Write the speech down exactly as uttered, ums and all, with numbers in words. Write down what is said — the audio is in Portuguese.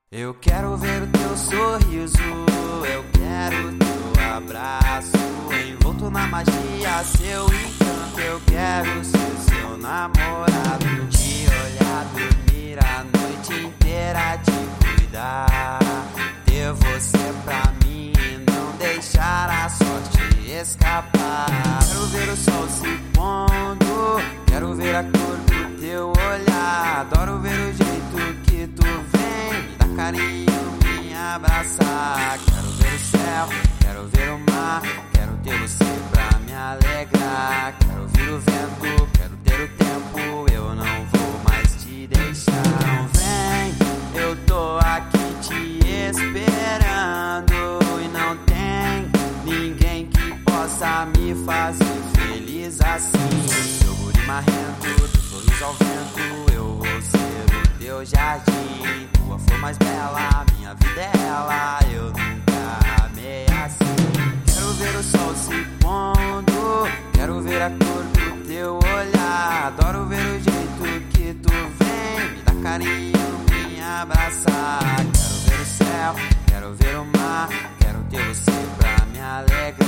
Eu quero ver o teu sorriso, eu quero teu abraço, envolto na magia, seu encanto. Eu quero ser seu namorado, te olhar, dormir a noite inteira, te cuidar, ter você pra mim e não deixar a sorte escapar. Quero ver o sol se pondo, quero ver a cor do teu olhar, adoro ver o jeito que tu vem, me dá carinho, me abraçar. Quero ver o céu, quero ver o mar, quero ter você pra me alegrar. Quero ouvir o vento, quero ter o tempo, eu não vou mais te deixar. Não vem, eu tô aqui te esperando e não tem ninguém que possa me fazer feliz assim. Seu guri marrento, teu sorriso ao vento, eu vou ser o teu jardim, tua flor mais bela, minha vida é ela, eu nunca amei assim. Quero ver o sol se pondo, quero ver a cor do teu olhar, adoro ver o jeito que tu vem, me dá carinho, me abraçar. Quero ver o céu, quero ver o mar, quero ter você pra me alegrar.